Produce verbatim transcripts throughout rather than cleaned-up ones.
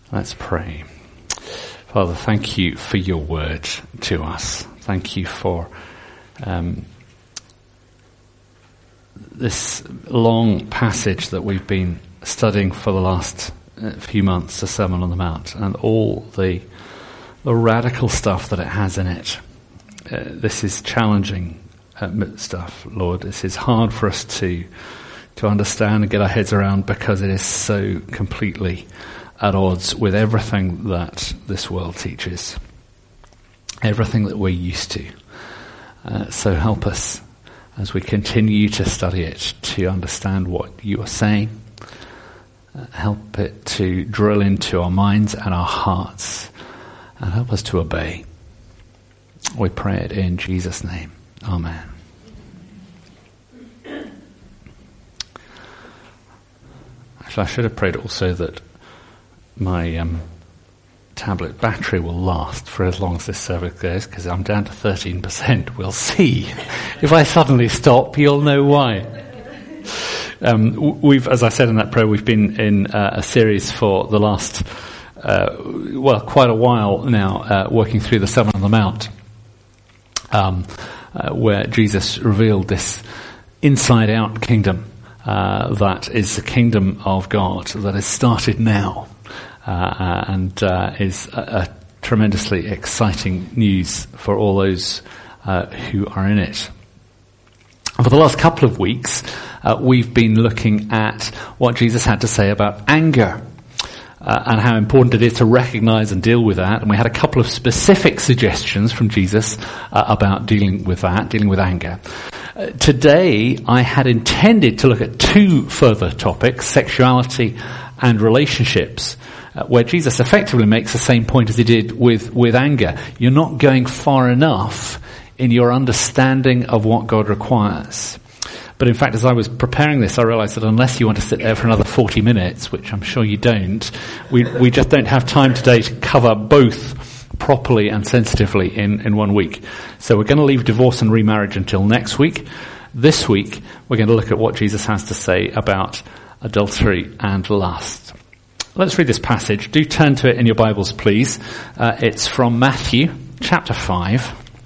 Let's pray. Father, thank you for your word to us. Thank you for um, this long passage that we've been studying for the last uh, few months, the Sermon on the Mount, and all the the radical stuff that it has in it. Uh, this is challenging uh, stuff, Lord. This is hard for us to to understand and get our heads around because it is so completely at odds with everything that this world teaches, everything that we're used to. Uh, so help us as we continue to study it to understand what you are saying. Uh, help it to drill into our minds and our hearts, and help us to obey. We pray it in Jesus' name. Amen. Actually, I should have prayed also that my um, tablet battery will last for as long as this service goes, because I'm down to thirteen percent. We'll see. If I suddenly stop, you'll know why. Um, we've, as I said in that prayer, we've been in uh, a series for the last, uh, well, quite a while now, uh, working through the Sermon on the Mount, um, uh, where Jesus revealed this inside-out kingdom uh, that is the kingdom of God that has started now. Uh, and uh, is a, a tremendously exciting news for all those uh, who are in it. And for the last couple of weeks, uh, we've been looking at what Jesus had to say about anger uh, and how important it is to recognize and deal with that. And we had a couple of specific suggestions from Jesus uh, about dealing with that, dealing with anger. Uh, today, I had intended to look at two further topics, sexuality and relationships, Uh, where Jesus effectively makes the same point as he did with, with anger. You're not going far enough in your understanding of what God requires. But in fact, as I was preparing this, I realized that unless you want to sit there for another forty minutes, which I'm sure you don't, we, we just don't have time today to cover both properly and sensitively in, in one week. So we're going to leave divorce and remarriage until next week. This week, we're going to look at what Jesus has to say about adultery and lust. Let's read this passage. Do turn to it in your Bibles, please. Uh, it's from Matthew chapter five.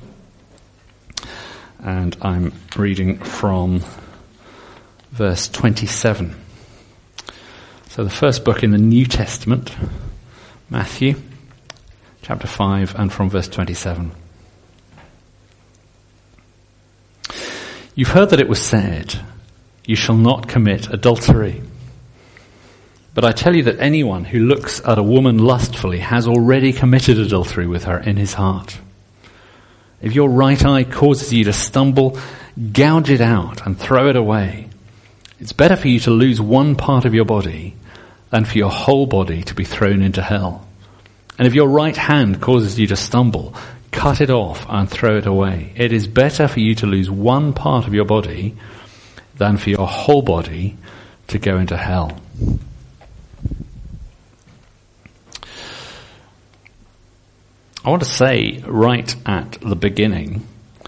And I'm reading from verse twenty-seven. So the first book in the New Testament, Matthew chapter five, and from verse twenty-seven. You've heard that it was said, "You shall not commit adultery." But I tell you that anyone who looks at a woman lustfully has already committed adultery with her in his heart. If your right eye causes you to stumble, gouge it out and throw it away. It's better for you to lose one part of your body than for your whole body to be thrown into hell. And if your right hand causes you to stumble, cut it off and throw it away. It is better for you to lose one part of your body than for your whole body to go into hell. I want to say right at the beginning,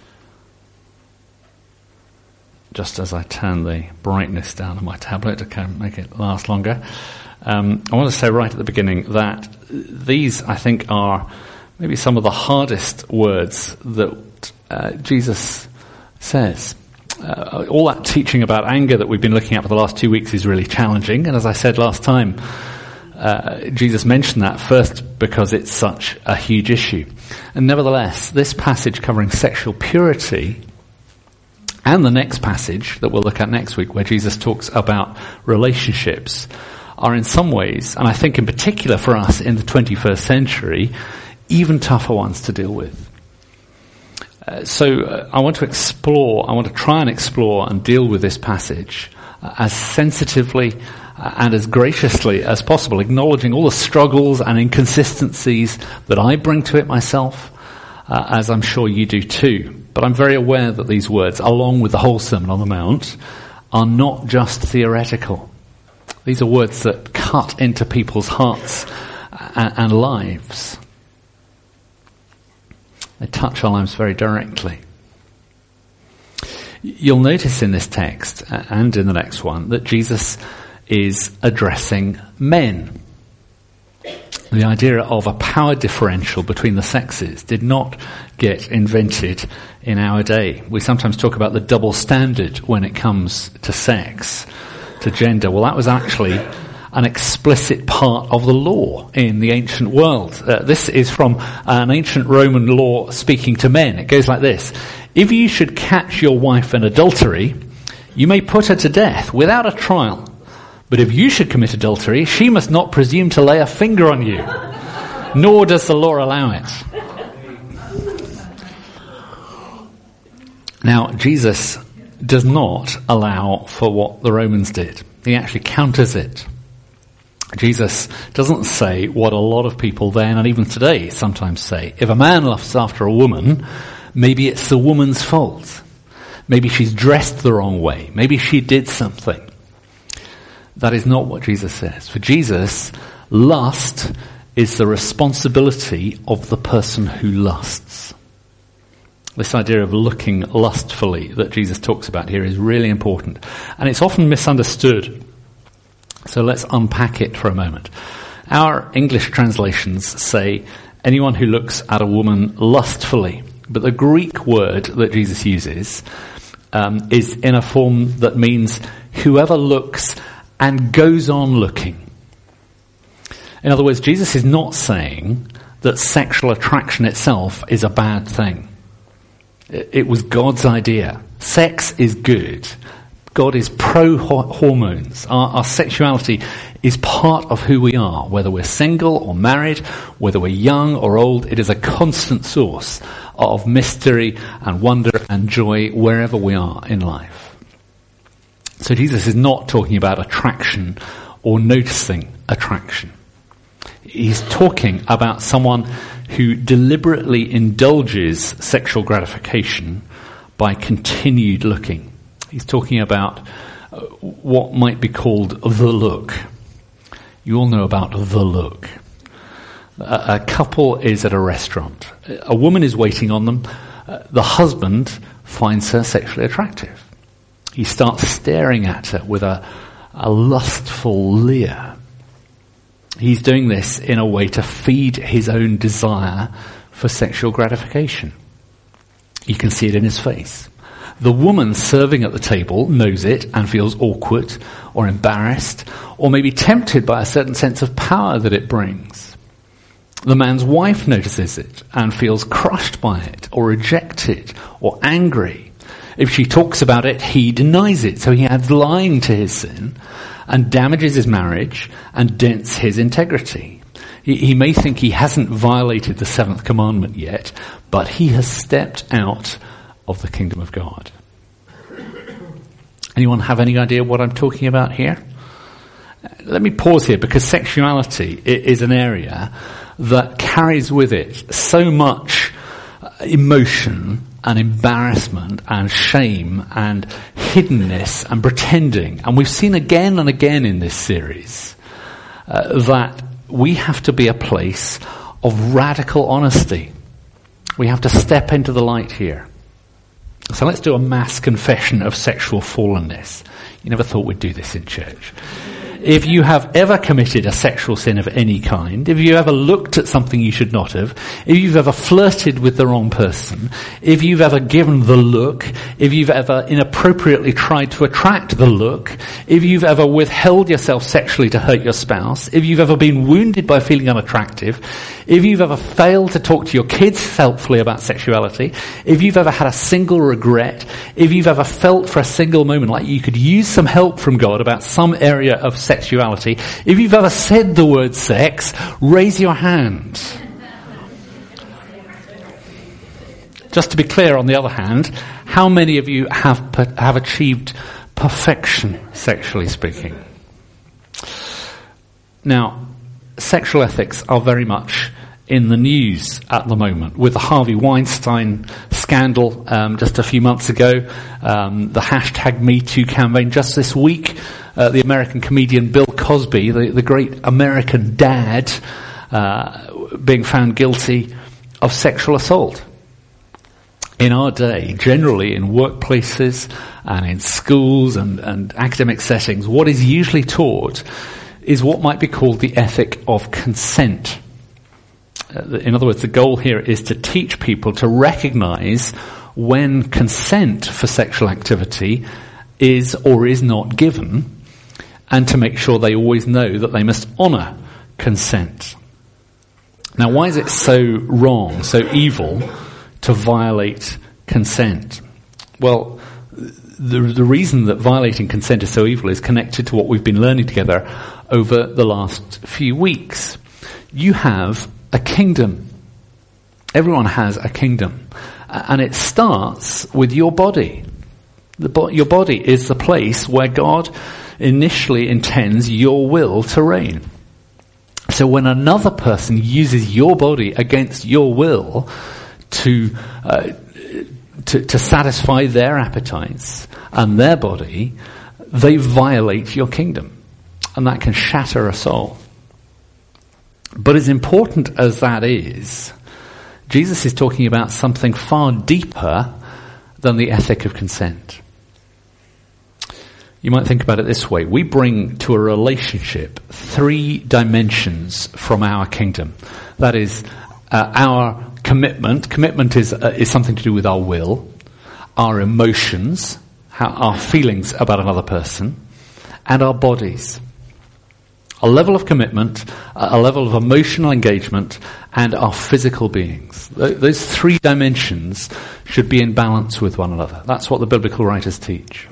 just as I turn the brightness down on my tablet to kind of make it last longer, um, I want to say right at the beginning that these, I think, are maybe some of the hardest words that uh, Jesus says. Uh, all that teaching about anger that we've been looking at for the last two weeks is really challenging, and as I said last time, Uh, Jesus mentioned that first because it's such a huge issue. And nevertheless, this passage covering sexual purity and the next passage that we'll look at next week where Jesus talks about relationships are in some ways, and I think in particular for us in the twenty-first century, even tougher ones to deal with. Uh, so uh, I want to explore, I want to try and explore and deal with this passage uh, as sensitively and as graciously as possible, acknowledging all the struggles and inconsistencies that I bring to it myself, uh, as I'm sure you do too. But I'm very aware that these words, along with the whole Sermon on the Mount, are not just theoretical. These are words that cut into people's hearts and, and lives. They touch our lives very directly. You'll notice in this text and in the next one that Jesus is addressing men. The idea of a power differential between the sexes did not get invented in our day. We sometimes talk about the double standard when it comes to sex, to gender. Well, that was actually an explicit part of the law in the ancient world. Uh, this is from an ancient Roman law speaking to men. It goes like this. If you should catch your wife in adultery, you may put her to death without a trial. But if you should commit adultery, she must not presume to lay a finger on you, nor does the law allow it. Now, Jesus does not allow for what the Romans did. He actually counters it. Jesus doesn't say what a lot of people then and even today sometimes say. If a man lusts after a woman, maybe it's the woman's fault. Maybe she's dressed the wrong way. Maybe she did something. That is not what Jesus says. For Jesus, lust is the responsibility of the person who lusts. This idea of looking lustfully that Jesus talks about here is really important. And it's often misunderstood. So let's unpack it for a moment. Our English translations say anyone who looks at a woman lustfully. But the Greek word that Jesus uses um, is in a form that means whoever looks and goes on looking. In other words, Jesus is not saying that sexual attraction itself is a bad thing. It was God's idea. Sex is good. God is pro-hormones. Our, our sexuality is part of who we are, whether we're single or married, whether we're young or old. It is a constant source of mystery and wonder and joy wherever we are in life. So Jesus is not talking about attraction or noticing attraction. He's talking about someone who deliberately indulges sexual gratification by continued looking. He's talking about what might be called the look. You all know about the look. A, a couple is at a restaurant. A woman is waiting on them. Uh, the husband finds her sexually attractive. He starts staring at her with a, a lustful leer. He's doing this in a way to feed his own desire for sexual gratification. You can see it in his face. The woman serving at the table knows it and feels awkward or embarrassed or maybe tempted by a certain sense of power that it brings. The man's wife notices it and feels crushed by it or rejected or angry. If she talks about it, he denies it. So he adds lying to his sin and damages his marriage and dents his integrity. He, he may think he hasn't violated the seventh commandment yet, but he has stepped out of the kingdom of God. Anyone have any idea what I'm talking about here? Let me pause here because sexuality is an area that carries with it so much emotion and embarrassment and shame and hiddenness and pretending. And we've seen again and again in this series uh, that we have to be a place of radical honesty. We have to step into the light here. So let's do a mass confession of sexual fallenness. You never thought we'd do this in church. If you have ever committed a sexual sin of any kind, if you ever looked at something you should not have, if you've ever flirted with the wrong person, if you've ever given the look, if you've ever inappropriately tried to attract the look, if you've ever withheld yourself sexually to hurt your spouse, if you've ever been wounded by feeling unattractive, if you've ever failed to talk to your kids helpfully about sexuality, if you've ever had a single regret, if you've ever felt for a single moment like you could use some help from God about some area of sexuality, if you've ever said the word sex, raise your hand. Just to be clear, on the other hand, how many of you have have achieved perfection, sexually speaking? Now, sexual ethics are very much in the news at the moment, with the Harvey Weinstein scandal um, just a few months ago, um, the hashtag Me Too campaign just this week, uh, the American comedian Bill Cosby, the, the great American dad, uh, being found guilty of sexual assault. In our day, generally in workplaces and in schools and, and academic settings, what is usually taught is what might be called the ethic of consent. In other words, the goal here is to teach people to recognize when consent for sexual activity is or is not given, and to make sure they always know that they must honour consent. Now, why is it so wrong, so evil, to violate consent? Well, the, the reason that violating consent is so evil is connected to what we've been learning together over the last few weeks. You have a kingdom. Everyone has a kingdom. And it starts with your body. The bo- your body is the place where God initially intends your will to reign. So when another person uses your body against your will to, uh, to, to satisfy their appetites and their body, they violate your kingdom. And that can shatter a soul. But as important as that is, Jesus is talking about something far deeper than the ethic of consent. You might think about it this way. We bring to a relationship three dimensions from our kingdom. That is, uh, our commitment. Commitment is uh, is something to do with our will, our emotions, how, our feelings about another person, and our bodies. A level of commitment, a level of emotional engagement, and our physical beings. Th- those three dimensions should be in balance with one another. That's what the biblical writers teach.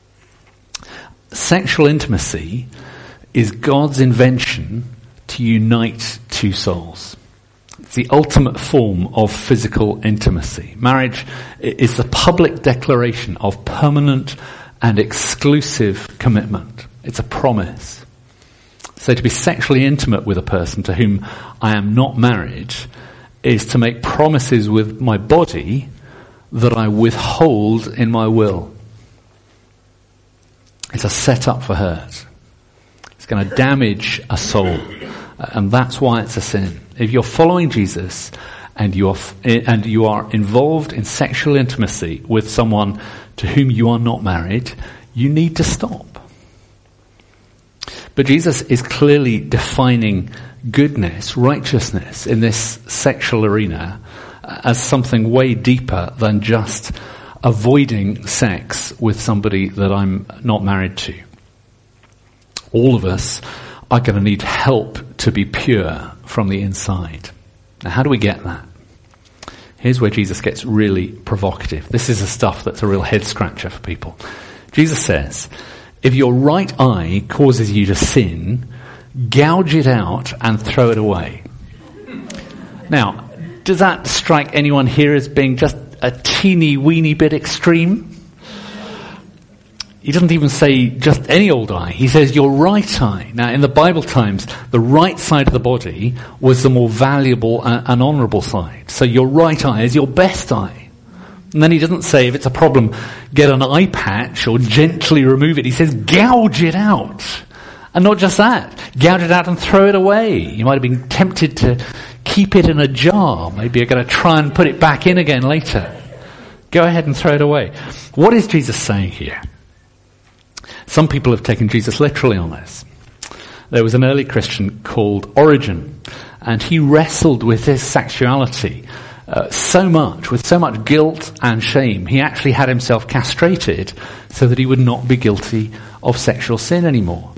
Sexual intimacy is God's invention to unite two souls. It's the ultimate form of physical intimacy. Marriage is the public declaration of permanent and exclusive commitment. It's a promise. So to be sexually intimate with a person to whom I am not married is to make promises with my body that I withhold in my will. It's a setup for hurt. It's going to damage a soul. And that's why it's a sin. If you're following Jesus and you are, and you are involved in sexual intimacy with someone to whom you are not married, you need to stop. But Jesus is clearly defining goodness, righteousness in this sexual arena as something way deeper than just avoiding sex with somebody that I'm not married to. All of us are going to need help to be pure from the inside. Now, how do we get that? Here's where Jesus gets really provocative. This is the stuff that's a real head scratcher for people. Jesus says, if your right eye causes you to sin, gouge it out and throw it away. Now, does that strike anyone here as being just a teeny weeny bit extreme? He doesn't even say just any old eye. He says your right eye. Now, in the Bible times, the right side of the body was the more valuable and honourable side. So your right eye is your best eye. And then he doesn't say if it's a problem, get an eye patch or gently remove it. He says gouge it out. And not just that, gouge it out and throw it away. You might have been tempted to keep it in a jar. Maybe you're going to try and put it back in again later. Go ahead and throw it away. What is Jesus saying here? Some people have taken Jesus literally on this. There was an early Christian called Origen, and he wrestled with his sexuality uh, so much, with so much guilt and shame. He actually had himself castrated so that he would not be guilty of sexual sin anymore.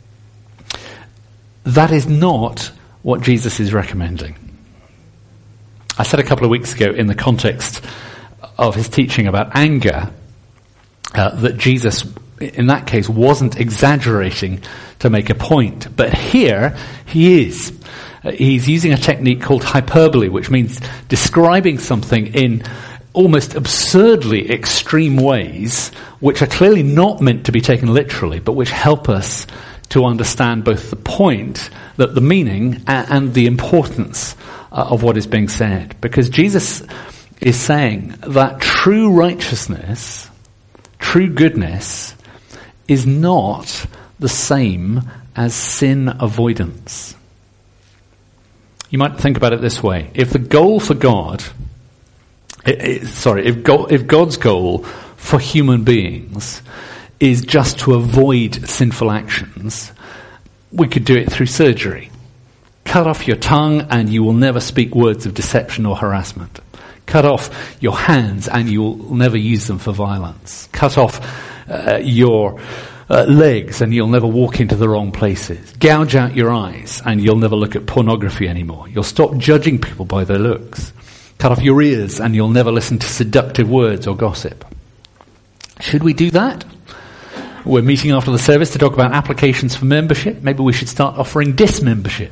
That is not what Jesus is recommending. I said a couple of weeks ago in the context of his teaching about anger uh, that Jesus, in that case, wasn't exaggerating to make a point. But here, he is. Uh, he's using a technique called hyperbole, which means describing something in almost absurdly extreme ways, which are clearly not meant to be taken literally, but which help us to understand both the point, that the meaning, and, and the importance uh, of what is being said. Because Jesus is saying that true righteousness, true goodness, is not the same as sin avoidance. You might think about it this way. If the goal for God, it, it, sorry, if, go, if God's goal for human beings is just to avoid sinful actions, we could do it through surgery. cut off your tongue and you will never speak words of deception or harassment. Cut off your hands and you will never use them for violence. Cut off uh, your uh, legs and you'll never walk into the wrong places. Gouge out your eyes and you'll never look at pornography anymore. You'll stop judging people by their looks. Cut off your ears and you'll never listen to seductive words or gossip. Should we do that? We're meeting after the service to talk about applications for membership. Maybe we should start offering dismembership.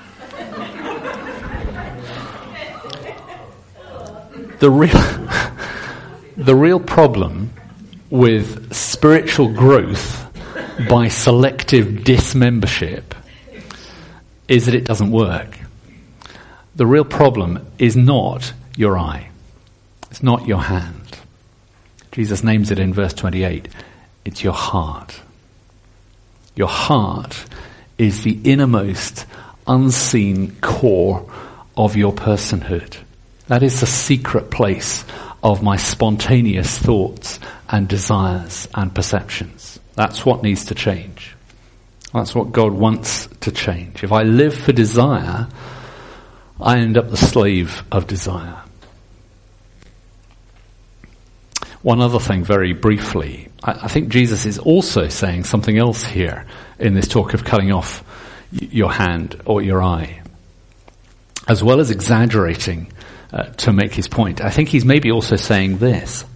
The real, the real problem with spiritual growth by selective dismembership is that it doesn't work. The real problem is not your eye. It's not your hand. Jesus names it in verse twenty-eight. It's your heart. Your heart is the innermost, unseen core of your personhood. That is the secret place of my spontaneous thoughts and desires and perceptions. That's what needs to change. That's what God wants to change. If I live for desire, I end up the slave of desire. One other thing very briefly. I, I think Jesus is also saying something else here in this talk of cutting off y- your hand or your eye. As well as exaggerating uh, to make his point, I think he's maybe also saying this.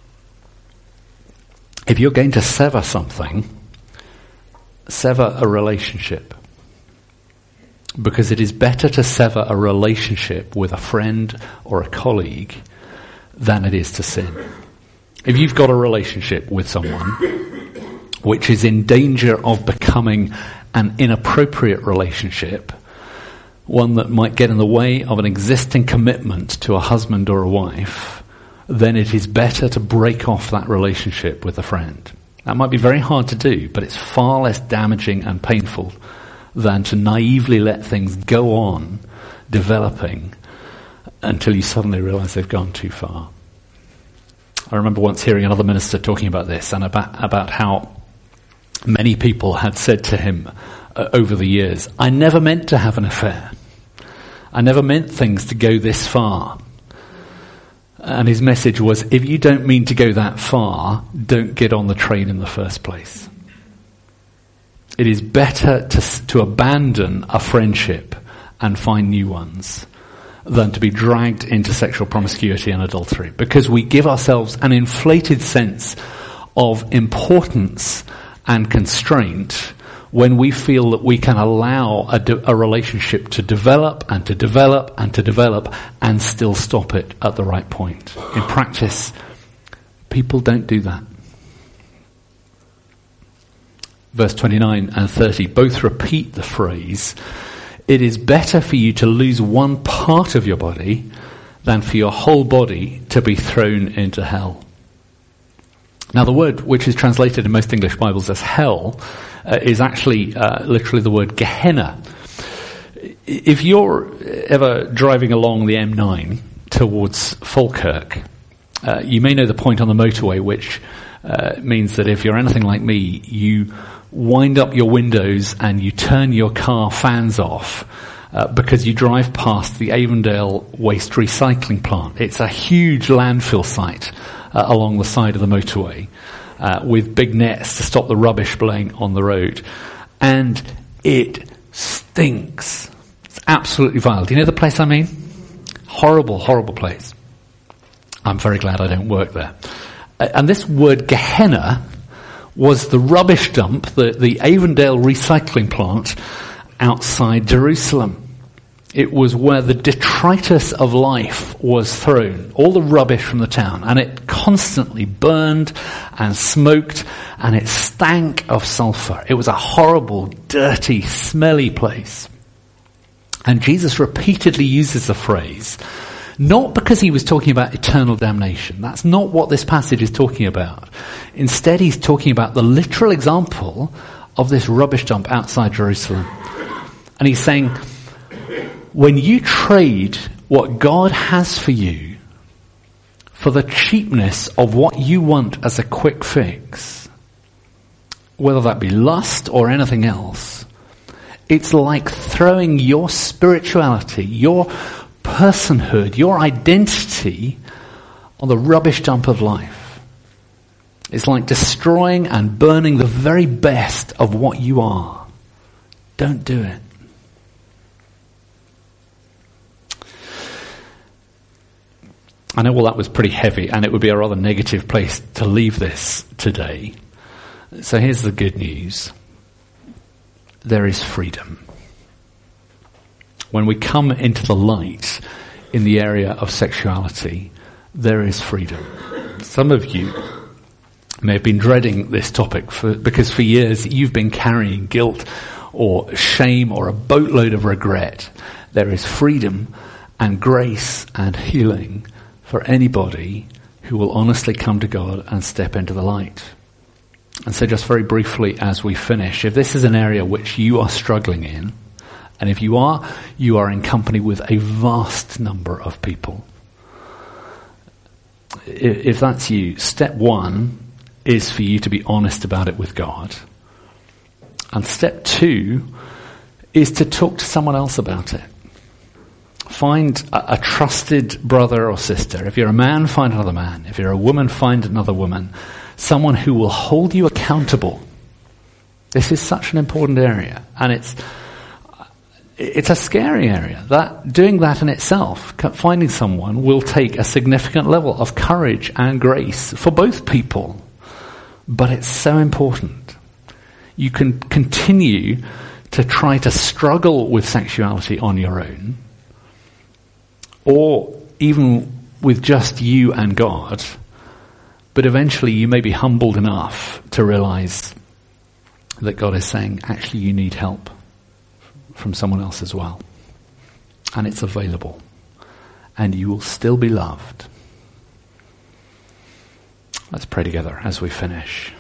If you're going to sever something, sever a relationship. Because it is better to sever a relationship with a friend or a colleague than it is to sin. If you've got a relationship with someone which is in danger of becoming an inappropriate relationship, one that might get in the way of an existing commitment to a husband or a wife, then it is better to break off that relationship with a friend. That might be very hard to do, but it's far less damaging and painful than to naively let things go on developing until you suddenly realize they've gone too far. I remember once hearing another minister talking about this and about, about how many people had said to him uh, over the years, I never meant to have an affair. I never meant things to go this far. And his message was, if you don't mean to go that far, don't get on the train in the first place. It is better to, to abandon a friendship and find new ones than to be dragged into sexual promiscuity and adultery, because we give ourselves an inflated sense of importance and constraint when we feel that we can allow a, de- a relationship to develop and to develop and to develop and still stop it at the right point. In practice, people don't do that. Verse twenty-nine and thirty both repeat the phrase, it is better for you to lose one part of your body than for your whole body to be thrown into hell. Now the word which is translated in most English Bibles as hell uh, is actually uh, literally the word Gehenna. If you're ever driving along the M nine towards Falkirk, uh, you may know the point on the motorway which uh, means that if you're anything like me, you wind up your windows and you turn your car fans off uh, because you drive past the Avondale waste recycling plant. It's a huge landfill site uh, along the side of the motorway uh, with big nets to stop the rubbish blowing on the road. And it stinks. It's absolutely vile. Do you know the place I mean? Horrible, horrible place. I'm very glad I don't work there. Uh, and this word Gehenna was the rubbish dump, the, the Avondale recycling plant outside Jerusalem. It was where the detritus of life was thrown, all the rubbish from the town, and it constantly burned and smoked, and it stank of sulfur. It was a horrible, dirty, smelly place. And Jesus repeatedly uses the phrase, not because he was talking about eternal damnation. That's not what this passage is talking about. Instead, he's talking about the literal example of this rubbish dump outside Jerusalem. And he's saying, when you trade what God has for you for the cheapness of what you want as a quick fix, whether that be lust or anything else, It's like throwing your spirituality, your personhood, your identity on the rubbish dump of life. It's like destroying and burning the very best of what you are. Don't do it. I know, well, that was pretty heavy, and it would be a rather negative place to leave this today. So here's the good news. There is freedom. When we come into the light in the area of sexuality, there is freedom. Some of you may have been dreading this topic for, because for years you've been carrying guilt or shame or a boatload of regret. There is freedom and grace and healing for anybody who will honestly come to God and step into the light. And so just very briefly as we finish, if this is an area which you are struggling in, and if you are, you are in company with a vast number of people. If that's you, step one is for you to be honest about it with God. And step two is to talk to someone else about it. Find a, a trusted brother or sister. If you're a man, find another man. If you're a woman, find another woman. Someone who will hold you accountable. This is such an important area, and it's it's a scary area. That doing that in itself, finding someone, will take a significant level of courage and grace for both people. But it's so important. You can continue to try to struggle with sexuality on your own, or even with just you and God, but eventually you may be humbled enough to realize that God is saying, actually you need help from someone else as well. And it's available. And you will still be loved. Let's pray together as we finish.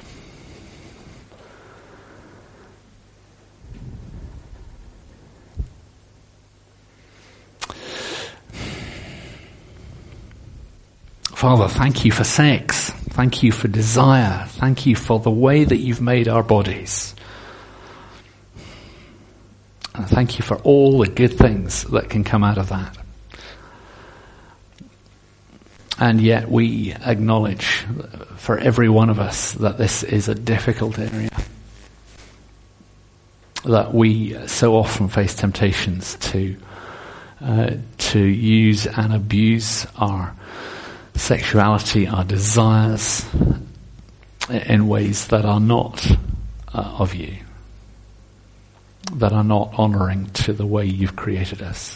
Father, thank you for sex. Thank you for desire. Thank you for the way that you've made our bodies. And thank you for all the good things that can come out of that. And yet we acknowledge for every one of us that this is a difficult area. That we so often face temptations to uh, to use and abuse our sexuality, our desires, in ways that are not uh, of you, that are not honouring to the way you've created us,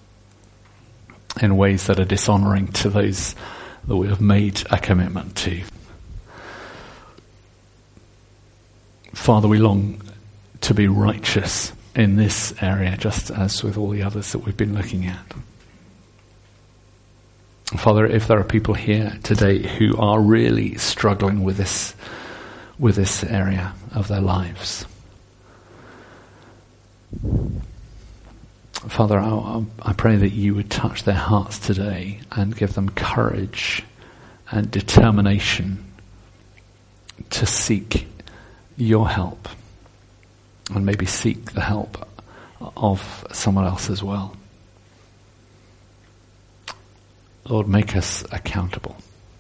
in ways that are dishonouring to those that we have made a commitment to. Father, we long to be righteous in this area, just as with all the others that we've been looking at. Father, if there are people here today who are really struggling with this, with this area of their lives, Father, I, I pray that you would touch their hearts today and give them courage and determination to seek your help, and maybe seek the help of someone else as well. Lord, make us accountable.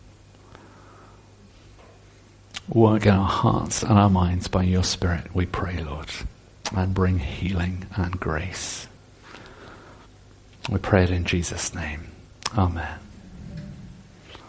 Work in our hearts and our minds by your Spirit, we pray, Lord, and bring healing and grace. We pray it in Jesus' name. Amen.